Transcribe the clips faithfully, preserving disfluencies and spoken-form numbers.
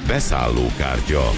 Beszállókártya.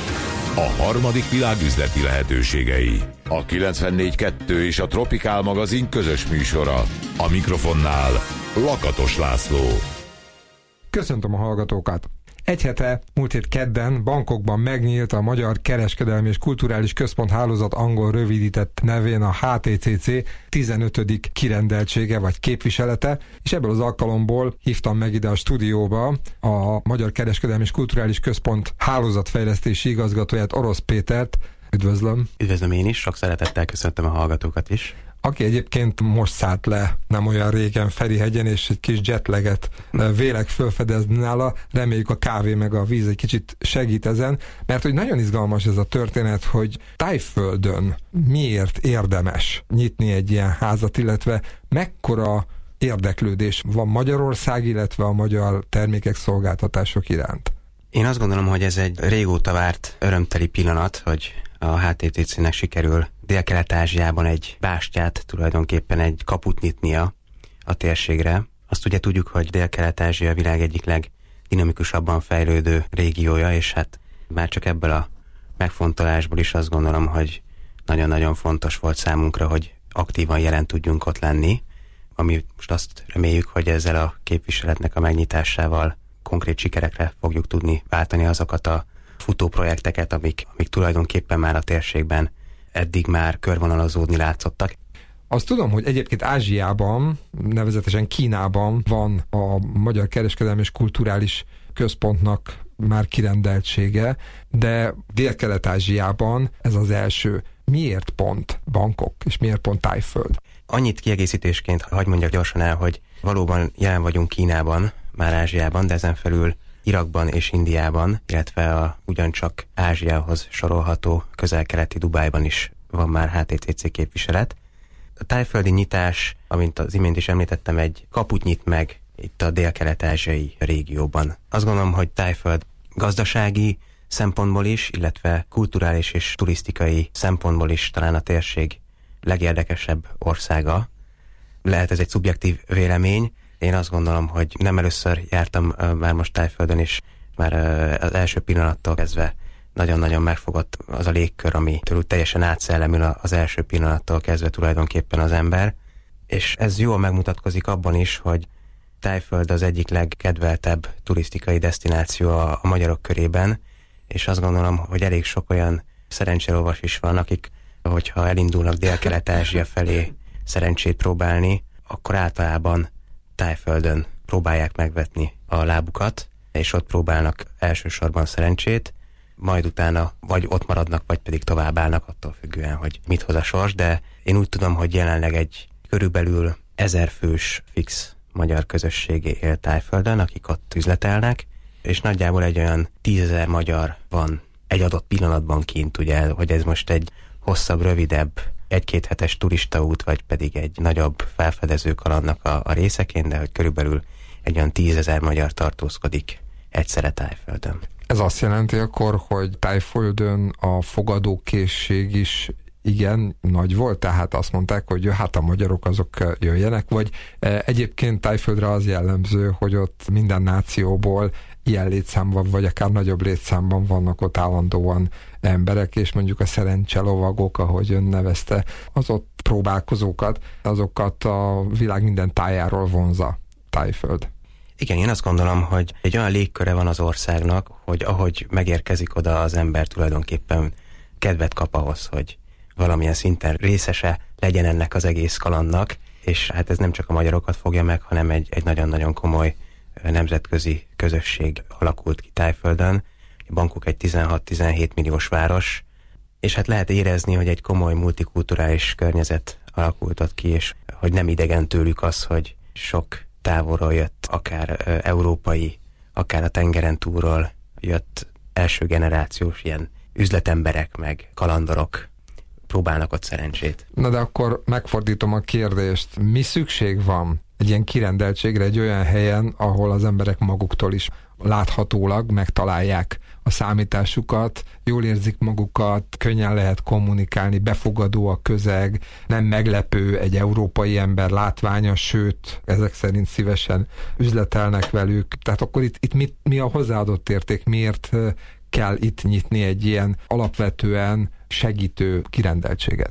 A harmadik világ üzleti lehetőségei. A kilencvennégy kettő és a Tropikál magazin közös műsora. A mikrofonnál Lakatos László. Köszöntöm a hallgatókat! Egy hete, múlt hét kedden Bangkokban megnyílt a Magyar Kereskedelmi és Kulturális Központ Hálózat angol rövidített nevén a há té cé cé tizenötödik kirendeltsége vagy képviselete, és ebből az alkalomból hívtam meg ide a stúdióba a Magyar Kereskedelmi és Kulturális Központ hálózatfejlesztési igazgatóját, Orosz Pétert. Üdvözlöm! Üdvözlöm én is, sok szeretettel köszöntöm a hallgatókat is. Aki egyébként most szállt le nem olyan régen Ferihegyen, és egy kis jetlaget vélek felfedezni nála. Reméljük a kávé meg a víz egy kicsit segít ezen, mert hogy nagyon izgalmas ez a történet, hogy Tájföldön miért érdemes nyitni egy ilyen házat, illetve mekkora érdeklődés van Magyarország, illetve a magyar termékek, szolgáltatások iránt. Én azt gondolom, hogy ez egy régóta várt örömteli pillanat, hogy a há té cé cének sikerül Dél-Kelet-Ázsiában egy bástyát, tulajdonképpen egy kaput nyitnia a térségre. Azt ugye tudjuk, hogy Dél-Kelet-Ázsia a világ egyik legdinamikusabban fejlődő régiója, és hát már csak ebből a megfontolásból is azt gondolom, hogy nagyon-nagyon fontos volt számunkra, hogy aktívan jelen tudjunk ott lenni, ami most azt reméljük, hogy ezzel a képviseletnek a megnyitásával konkrét sikerekre fogjuk tudni váltani azokat a futóprojekteket, amik, amik tulajdonképpen már a térségben eddig már körvonalazódni látszottak. Azt tudom, hogy egyébként Ázsiában, nevezetesen Kínában van a Magyar Kereskedelmi és Kulturális Központnak már kirendeltsége, de Dél-Kelet-Ázsiában ez az első. Miért pont Bangkok, és miért pont Tájföld? Annyit kiegészítésként hadd mondjak gyorsan el, hogy valóban jelen vagyunk Kínában, már Ázsiában, de ezen felül Irakban és Indiában, illetve a ugyancsak Ázsiához sorolható közel-keleti Dubájban is van már há té cé cé képviselet. A tájföldi nyitás, amint az imént is említettem, egy kaput nyit meg itt a dél-kelet-ázsiai régióban. Azt gondolom, hogy Tájföld gazdasági szempontból is, illetve kulturális és turisztikai szempontból is talán a térség legérdekesebb országa. Lehet ez egy szubjektív vélemény. Én azt gondolom, hogy nem először jártam uh, már most Tájföldön, és már uh, az első pillanattól kezdve nagyon-nagyon megfogott az a légkör, ami tőlük teljesen átszellemül az első pillanattól kezdve tulajdonképpen az ember. És ez jól megmutatkozik abban is, hogy Tájföld az egyik legkedveltebb turisztikai desztináció a, a magyarok körében, és azt gondolom, hogy elég sok olyan szerencselovas is van, akik, hogyha elindulnak Dél-Kelet-Ázsia felé szerencsét próbálni, akkor általában Tájföldön próbálják megvetni a lábukat, és ott próbálnak elsősorban szerencsét, majd utána vagy ott maradnak, vagy pedig továbbállnak, attól függően, hogy mit hoz a sors, de én úgy tudom, hogy jelenleg egy körülbelül ezer fős fix magyar közösségé él Tájföldön, akik ott üzletelnek, és nagyjából egy olyan tízezer magyar van egy adott pillanatban kint, ugye, hogy ez most egy hosszabb, rövidebb, egy-két hetes turistaút, vagy pedig egy nagyobb felfedező kalandnak a, a részeként, de hogy körülbelül egy olyan tízezer magyar tartózkodik egyszerre Tájföldön. Ez azt jelenti akkor, hogy Tájföldön a fogadókészség is igen nagy volt, tehát azt mondták, hogy hát a magyarok azok jöjjenek, vagy egyébként Tájföldre az jellemző, hogy ott minden nációból ilyen létszámban, vagy akár nagyobb létszámban vannak ott állandóan emberek, és mondjuk a szerencselovagok, ahogy ön nevezte, az ott próbálkozókat, azokat a világ minden tájáról vonza Tájföld. Igen, én azt gondolom, hogy egy olyan légköre van az országnak, hogy ahogy megérkezik oda az ember, tulajdonképpen kedvet kap ahhoz, hogy valamilyen szinten részese legyen ennek az egész kalandnak, és hát ez nem csak a magyarokat fogja meg, hanem egy, egy nagyon-nagyon komoly nemzetközi közösség alakult ki Tájföldön. Bangkok egy tizenhat-tizenhét milliós város, és hát lehet érezni, hogy egy komoly multikulturális környezet alakult ott ki, és hogy nem idegen tőlük az, hogy sok távolról jött, akár ö, európai, akár a tengeren túlról jött első generációs ilyen üzletemberek, meg kalandorok próbálnak ott szerencsét. Na de akkor megfordítom a kérdést. Mi szükség van egy ilyen kirendeltségre egy olyan helyen, ahol az emberek maguktól is láthatólag megtalálják a számításukat, jól érzik magukat, könnyen lehet kommunikálni, befogadó a közeg, nem meglepő egy európai ember látványa, sőt, ezek szerint szívesen üzletelnek velük. Tehát akkor itt, itt mit, mi a hozzáadott érték? Miért kell itt nyitni egy ilyen alapvetően segítő kirendeltséget?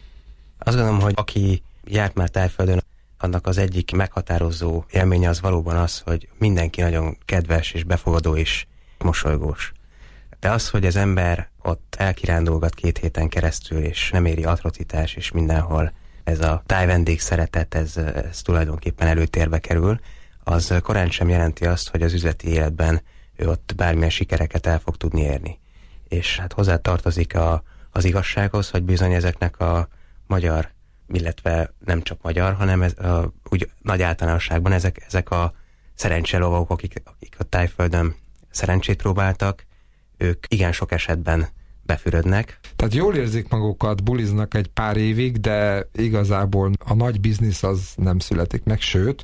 Azt gondolom, hogy aki járt már Tájföldön, annak az egyik meghatározó élménye az valóban az, hogy mindenki nagyon kedves és befogadó és mosolygós. De az, hogy az ember ott elkirándulgat két héten keresztül, és nem éri atrocitás, és mindenhol ez a táj vendégszeretet, ez, ez tulajdonképpen előtérbe kerül, az korán sem jelenti azt, hogy az üzleti életben ő ott bármilyen sikereket el fog tudni érni. És hát hozzá tartozik a, az igazsághoz, hogy bizony ezeknek a magyar, illetve nem csak magyar, hanem ez, a, úgy nagy általánosságban ezek, ezek a szerencselovagok, akik, akik a Tájföldön szerencsét próbáltak, ők igen sok esetben befürödnek. Tehát jól érzik magukat, buliznak egy pár évig, de igazából a nagy biznisz az nem születik meg, sőt.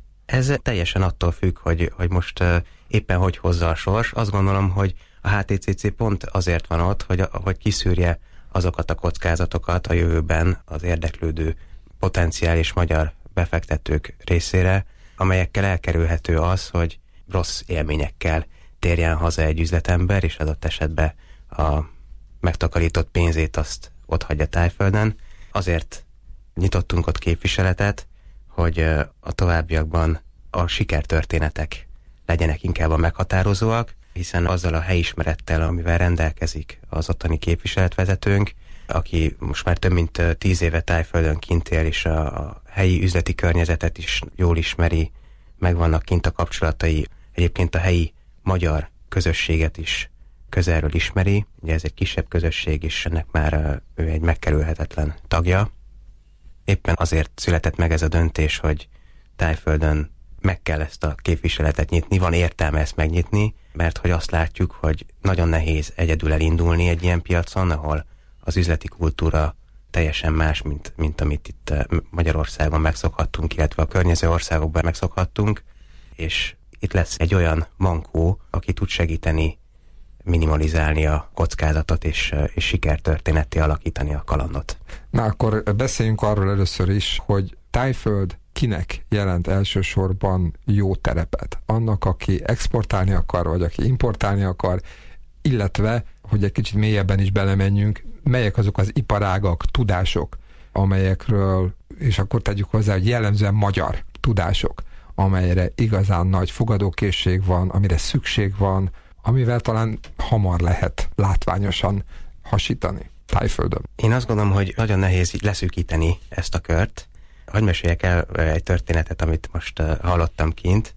Ez teljesen attól függ, hogy, hogy most uh, éppen hogy hozza a sors. Azt gondolom, hogy a há té cé cé pont azért van ott, hogy, hogy kiszűrje azokat a kockázatokat a jövőben az érdeklődő potenciális magyar befektetők részére, amelyekkel elkerülhető az, hogy rossz élményekkel térjen haza egy üzletember, és adott esetben a megtakarított pénzét azt ott hagyja Tájföldön. Azért nyitottunk ott képviseletet, hogy a továbbiakban a sikertörténetek legyenek inkább a meghatározóak, hiszen azzal a helyismerettel, amivel rendelkezik az ottani képviseletvezetőnk, aki most már több mint tíz éve Tájföldön kint él, és a helyi üzleti környezetet is jól ismeri, megvannak kint a kapcsolatai, egyébként a helyi magyar közösséget is közelről ismeri, ugye ez egy kisebb közösség, és ennek már ő egy megkerülhetetlen tagja. Éppen azért született meg ez a döntés, hogy Tájföldön meg kell ezt a képviseletet nyitni, van értelme ezt megnyitni, mert hogy azt látjuk, hogy nagyon nehéz egyedül elindulni egy ilyen piacon, ahol az üzleti kultúra teljesen más, mint, mint amit itt Magyarországon megszokhattunk, illetve a környező országokban megszokhattunk, és itt lesz egy olyan mankó, aki tud segíteni minimalizálni a kockázatot, és, és sikertörténetté alakítani a kalandot. Na akkor beszéljünk arról először is, hogy Tájföld kinek jelent elsősorban jó terepet? Annak, aki exportálni akar, vagy aki importálni akar, illetve, hogy egy kicsit mélyebben is belemenjünk, melyek azok az iparágak, tudások, amelyekről, és akkor tegyük hozzá, hogy jellemzően magyar tudások, amelyre igazán nagy fogadókészség van, amire szükség van, amivel talán hamar lehet látványosan hasítani Tájföldön. Én azt gondolom, hogy nagyon nehéz leszűkíteni ezt a kört. Hadd meséljek el egy történetet, amit most uh, hallottam kint.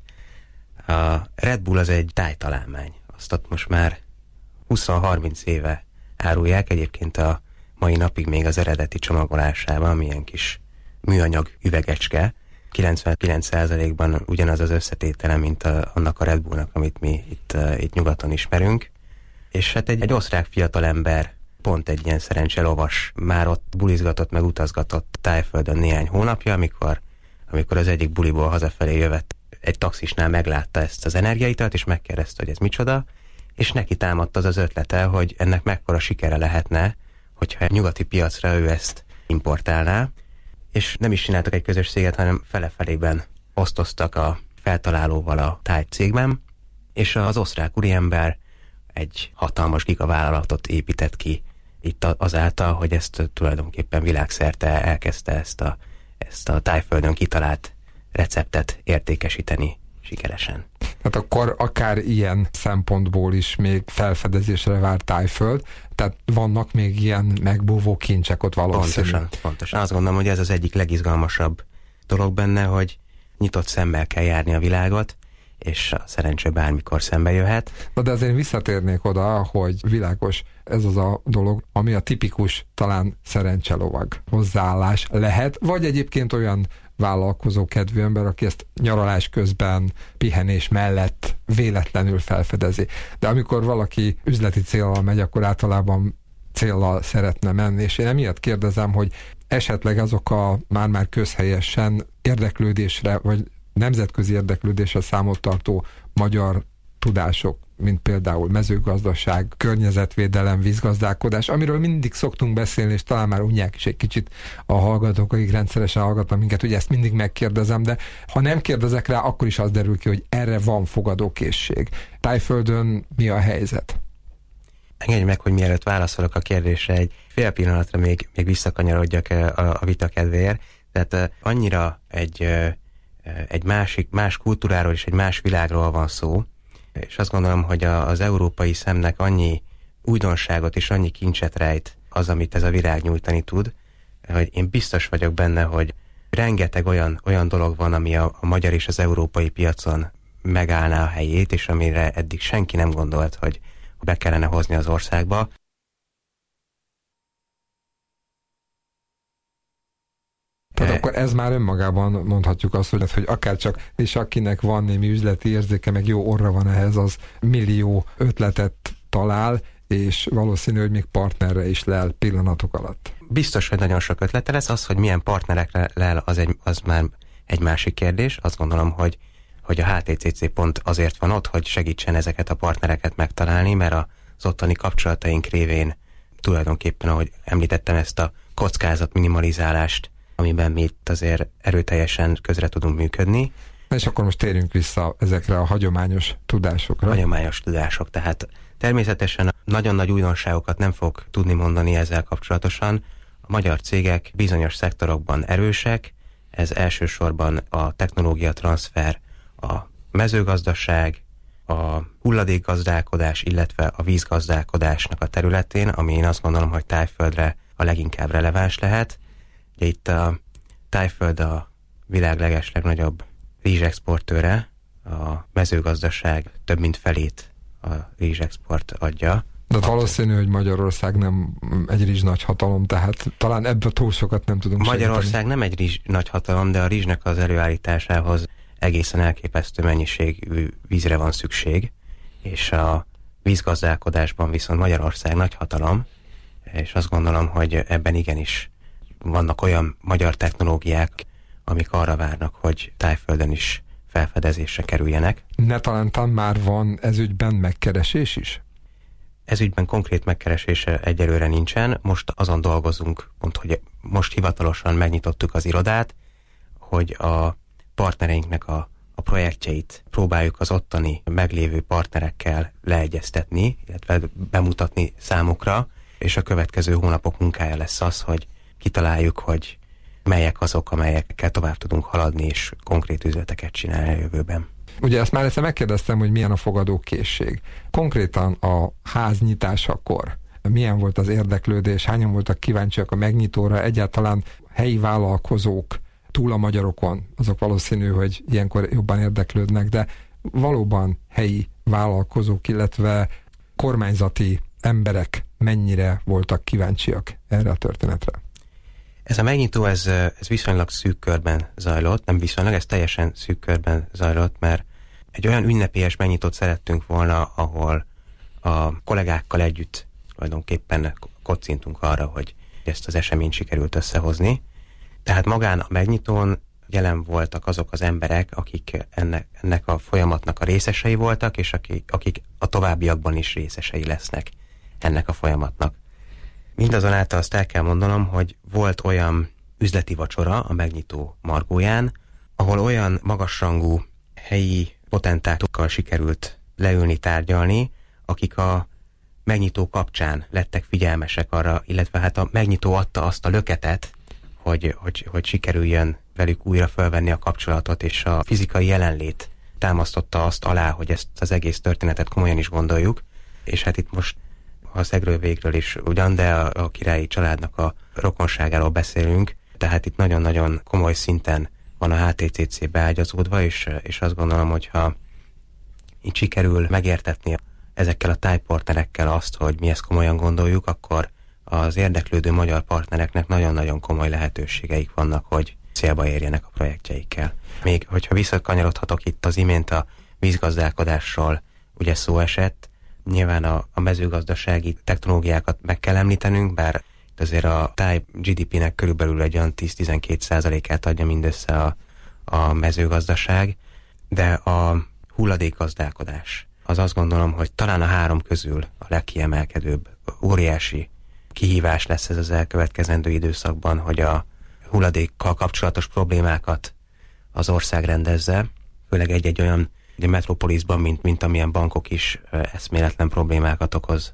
A Red Bull az egy tájtalálmány. Azt ott most már húsz-harminc éve árulják, egyébként a mai napig még az eredeti csomagolásában, milyen kis műanyag üvegecske. kilencvenkilenc százalékban ugyanaz az összetétele, mint a, annak a Red Bullnak, amit mi itt, uh, itt nyugaton ismerünk. És hát egy, egy osztrák fiatalember, pont egy ilyen szerencselovas, már ott bulizgatott, meg utazgatott Tájföldön néhány hónapja, amikor, amikor az egyik buliból hazafelé jövett, egy taxisnál meglátta ezt az energiaitalt, és megkérdezte, hogy ez micsoda, és neki támadt az az ötlete, hogy ennek mekkora sikere lehetne, hogyha nyugati piacra ő ezt importálná, és nem is csináltak egy közös céget, hanem fele-felében osztoztak a feltalálóval a táj cégben, és az osztrák úriember egy hatalmas gigavállalatot épített ki itt azáltal, hogy ezt tulajdonképpen világszerte elkezdte ezt a, ezt a Tájföldön kitalált receptet értékesíteni sikeresen. Tehát akkor akár ilyen szempontból is még felfedezésre vár Tájföld, tehát vannak még ilyen megbúvó kincsek ott valószínűleg. Pontosan, pontosan. Azt gondolom, hogy ez az egyik legizgalmasabb dolog benne, hogy nyitott szemmel kell járni a világot, és a szerencsé bármikor szembe jöhet. Na de azért visszatérnék oda, hogy világos, ez az a dolog, ami a tipikus, talán szerencselovag hozzáállás lehet, vagy egyébként olyan vállalkozó kedvű ember, aki ezt nyaralás közben, pihenés mellett véletlenül felfedezi. De amikor valaki üzleti céllal megy, akkor általában céllal szeretne menni, és én emiatt kérdezem, hogy esetleg azok a már-már közhelyesen érdeklődésre, vagy nemzetközi érdeklődésre számot tartó magyar tudások, mint például mezőgazdaság, környezetvédelem, vízgazdálkodás, amiről mindig szoktunk beszélni, és talán már unják is egy kicsit a hallgatók, akik rendszeresen hallgatnak minket, hogy ezt mindig megkérdezem, de ha nem kérdezek rá, akkor is az derül ki, hogy erre van fogadókészség. Tájföldön mi a helyzet? Engedj meg, hogy mielőtt válaszolok a kérdésre, egy fél pillanatra még, még visszakanyarodjak a, a vita kedvéért. Tehát annyira egy, egy másik, más kultúráról és egy más világról van szó, és azt gondolom, hogy a, az európai szemnek annyi újdonságot és annyi kincset rejt az, amit ez a virág nyújtani tud, hogy én biztos vagyok benne, hogy rengeteg olyan, olyan dolog van, ami a, a magyar és az európai piacon megállná a helyét, és amire eddig senki nem gondolt, hogy be kellene hozni az országba. Tehát akkor ez már önmagában mondhatjuk azt, hogy, hogy akár csak, és akinek van némi üzleti érzéke, meg jó orra van ehhez, az millió ötletet talál, és valószínű, hogy még partnerre is lel pillanatok alatt. Biztos, hogy nagyon sok ötlete lesz. Az, hogy milyen partnerekre lel, az, egy, az már egy másik kérdés. Azt gondolom, hogy, hogy a há té cé cé pont azért van ott, hogy segítsen ezeket a partnereket megtalálni, mert az ottani kapcsolataink révén tulajdonképpen, ahogy említettem, ezt a kockázat minimalizálást, amiben mi itt azért erőteljesen közre tudunk működni. És akkor most térjünk vissza ezekre a hagyományos tudásokra. Hagyományos tudások, tehát természetesen nagyon nagy újdonságokat nem fog tudni mondani ezzel kapcsolatosan. A magyar cégek bizonyos szektorokban erősek, ez elsősorban a technológia transfer, a mezőgazdaság, a hulladékgazdálkodás, illetve a vízgazdálkodásnak a területén, ami én azt gondolom, hogy Thaiföldre a leginkább releváns lehet. Ugye itt a Thaiföld a világ legeslegnagyobb rizsexportőre, a mezőgazdaság több mint felét a rizsexport adja. De valószínű, hogy Magyarország nem egy rizs nagy hatalom, tehát talán ebből túl sokat nem tudunk Magyarország segíteni. nem egy rizs nagy hatalom, de a rizsnek az előállításához egészen elképesztő mennyiségű vízre van szükség, és a vízgazdálkodásban viszont Magyarország nagy hatalom, és azt gondolom, hogy ebben igenis vannak olyan magyar technológiák, amik arra várnak, hogy Thaiföldön is felfedezésre kerüljenek. Ne talán már van ezügyben megkeresés is? Ezügyben konkrét megkeresése egyelőre nincsen. Most azon dolgozunk, pont, hogy most hivatalosan megnyitottuk az irodát, hogy a partnereinknek a, a projektjeit próbáljuk az ottani meglévő partnerekkel leegyeztetni, illetve bemutatni számukra, és a következő hónapok munkája lesz az, hogy kitaláljuk, hogy melyek azok, amelyekkel tovább tudunk haladni, és konkrét üzleteket csinálni a jövőben. Ugye ezt már egyszer megkérdeztem, hogy milyen a fogadókészség. Konkrétan a ház nyitásakor milyen volt az érdeklődés, hányan voltak kíváncsiak a megnyitóra, egyáltalán helyi vállalkozók túl a magyarokon, azok valószínű, hogy ilyenkor jobban érdeklődnek, de valóban helyi vállalkozók, illetve kormányzati emberek mennyire voltak kíváncsiak erre a történetre? Ez a megnyitó, ez, ez viszonylag szűk körben zajlott, nem viszonylag, ez teljesen szűk körben zajlott, mert egy olyan ünnepélyes megnyitót szerettünk volna, ahol a kollégákkal együtt tulajdonképpen kocintunk arra, hogy ezt az eseményt sikerült összehozni. Tehát magán a megnyitón jelen voltak azok az emberek, akik ennek, ennek a folyamatnak a részesei voltak, és akik, akik a továbbiakban is részesei lesznek ennek a folyamatnak. Mindazonáltal azt el kell mondanom, hogy volt olyan üzleti vacsora a megnyitó margóján, ahol olyan magasrangú helyi potentátokkal sikerült leülni, tárgyalni, akik a megnyitó kapcsán lettek figyelmesek arra, illetve hát a megnyitó adta azt a löketet, hogy, hogy, hogy sikerüljön velük újra felvenni a kapcsolatot, és a fizikai jelenlét támasztotta azt alá, hogy ezt az egész történetet komolyan is gondoljuk, és hát itt most a szegről végről is ugyan, de a, a királyi családnak a rokonságáról beszélünk, tehát itt nagyon-nagyon komoly szinten van a há té cé cé beágyazódva, és, és azt gondolom, hogyha így sikerül megértetni ezekkel a tájpartnerekkel azt, hogy mi ezt komolyan gondoljuk, akkor az érdeklődő magyar partnereknek nagyon-nagyon komoly lehetőségeik vannak, hogy célba érjenek a projektjeikkel. Még hogyha visszakanyarodhatok itt az imént a vízgazdálkodásról, ugye szó esett, nyilván a, a mezőgazdasági technológiákat meg kell említenünk, bár azért a táj gé dé pének körülbelül egy olyan tíz-tizenkét százalékát adja mindössze a, a mezőgazdaság, de a hulladékgazdálkodás az azt gondolom, hogy talán a három közül a legkiemelkedőbb, óriási kihívás lesz ez az elkövetkezendő időszakban, hogy a hulladékkal kapcsolatos problémákat az ország rendezze, főleg egy-egy olyan egy metropoliszban, mint, mint amilyen bankok is eszméletlen problémákat okoz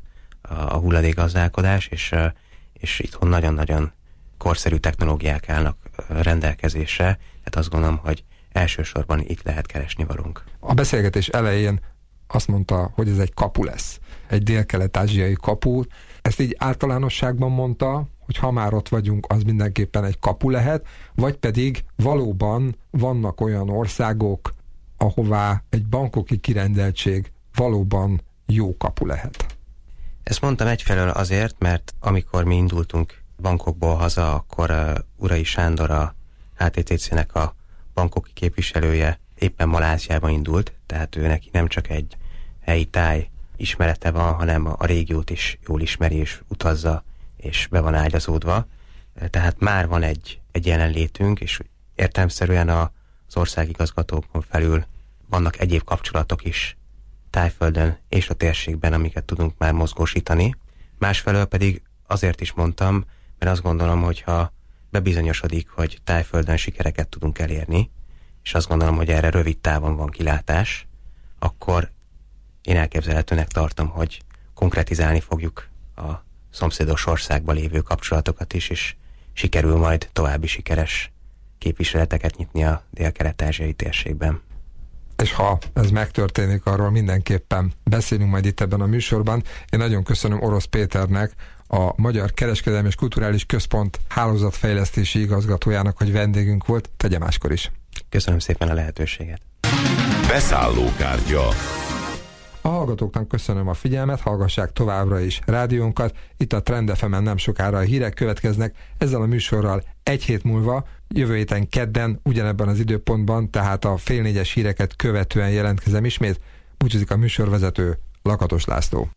a hulladékgazdálkodás, és, és itthon nagyon-nagyon korszerű technológiák állnak rendelkezésre, tehát azt gondolom, hogy elsősorban itt lehet keresni valunk. A beszélgetés elején azt mondta, hogy ez egy kapu lesz. Egy dél-kelet-ázsiai kapu. Ezt így általánosságban mondta, hogy ha már ott vagyunk, az mindenképpen egy kapu lehet, vagy pedig valóban vannak olyan országok, ahová egy bankoki kirendeltség valóban jó kapu lehet. Ezt mondtam egyfelől azért, mert amikor mi indultunk bankokból haza, akkor uh, Urai Sándor, a há té té cé-nek a bankoki képviselője éppen Maláziában indult, tehát ő neki nem csak egy helyi táj ismerete van, hanem a régiót is jól ismeri, és utazza, és be van ágyazódva. Tehát már van egy, egy jelenlétünk, és értelemszerűen az országigazgatókon felül vannak egyéb kapcsolatok is Thaiföldön és a térségben, amiket tudunk már mozgósítani. Másfelől pedig azért is mondtam, mert azt gondolom, hogyha bebizonyosodik, hogy Thaiföldön sikereket tudunk elérni, és azt gondolom, hogy erre rövid távon van kilátás, akkor én elképzelhetőnek tartom, hogy konkretizálni fogjuk a szomszédos országban lévő kapcsolatokat is, és sikerül majd további sikeres képviseleteket nyitni a dél-kelet-ázsiai térségben. És ha ez megtörténik, arról mindenképpen beszélünk majd itt ebben a műsorban. Én nagyon köszönöm Orosz Péternek, a Magyar Kereskedelmi és Kulturális Központ hálózatfejlesztési igazgatójának, hogy vendégünk volt, tegye máskor is. Köszönöm szépen a lehetőséget. Beszállókártya. A hallgatóknak köszönöm a figyelmet, hallgassák továbbra is rádiónkat. Itt a Trend ef emen nem sokára a hírek következnek. Ezzel a műsorral egy hét múlva, jövő héten kedden, ugyanebben az időpontban, tehát a fél négyes híreket követően jelentkezem ismét. Búcsúzik a műsorvezető, Lakatos László.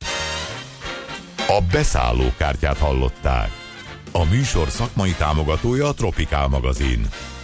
A beszállókártyát hallották. A műsor szakmai támogatója a Tropikál magazin.